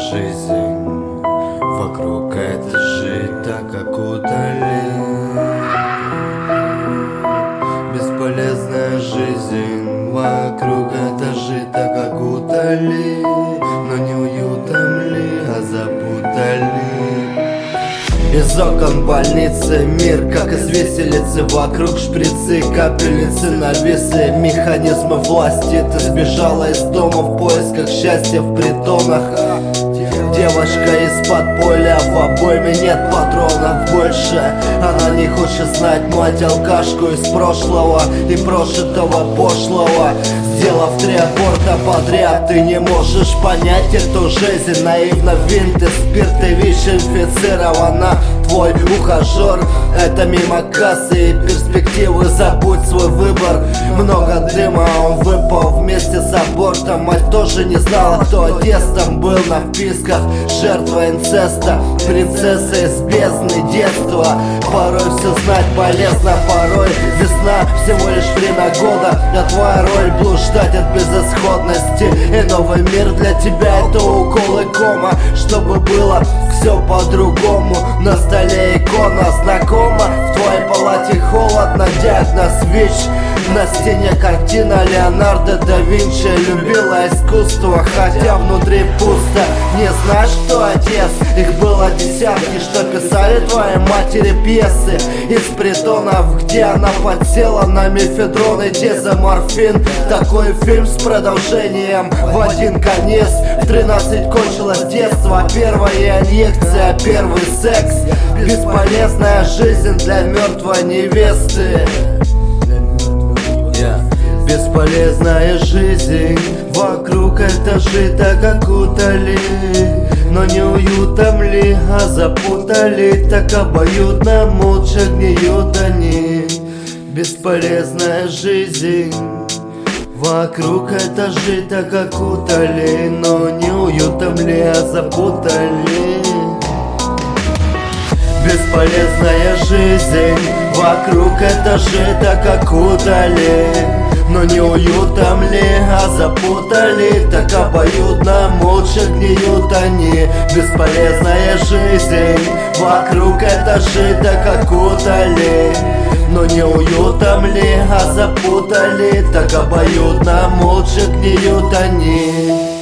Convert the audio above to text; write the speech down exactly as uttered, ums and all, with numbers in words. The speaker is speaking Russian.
жизнь, вокруг этажей так окутали. Бесполезная жизнь, вокруг этажей так окутали. Но не уютом ли, а запутали. Из окон больницы мир, как из виселицы. Вокруг шприцы, капельницы нависли. Механизмы власти. Ты сбежала из дома в поисках счастья в притонах. Девушка из подполья, в обойме нет патронов больше. Она не хочет знать мать алкашку из прошлого и прожитого пошлого. Сделав три аборта подряд, ты не можешь понять эту жизнь. Наивно винты, спирт и ВИЧ инфицирована. Твой ухажер — это мимо кассы и перспективы. Забудь свой выбор. Много дыма, он выпал вместе с абортом. Мать тоже не знала, кто отец там был на вписках. Жертва инцеста, принцесса из бездны детства. Порой все знать полезно, порой весна всего лишь время года. А твоя роль блуждать от безысходности. И новый мир для тебя — это укол и кома. Чтобы было все по-другому. На столе икона знакома. В твоей палате холодно, диагноз ВИЧ. На стене картина Леонардо да Винчи. Любила искусство, хотя внутри пусто. Не знаешь, кто отец? Их было десятки, что писали твоей матери пьесы. Из притонов, где она подсела на мефедрон и дезоморфин. Такой фильм с продолжением в один конец. В тринадцать кончилось детство, первая инъекция, первый секс. Бесполезная жизнь для мертвой невесты. Бесполезная жизнь, вокруг этажей так окутали. Но не уютом ли, а запутали. Так обоюдно, молча гниют они. Бесполезная жизнь, вокруг этажей так окутали. Но не уютом ли, а запутали. Бесполезная жизнь, вокруг этажей так окутали. Но не уютом ли, а запутали. Так обоюдно, молча гниют они. Бесполезная жизнь, вокруг этажей так окутали. Но не уютом ли, а запутали. Так обоюдно, молча гниют они.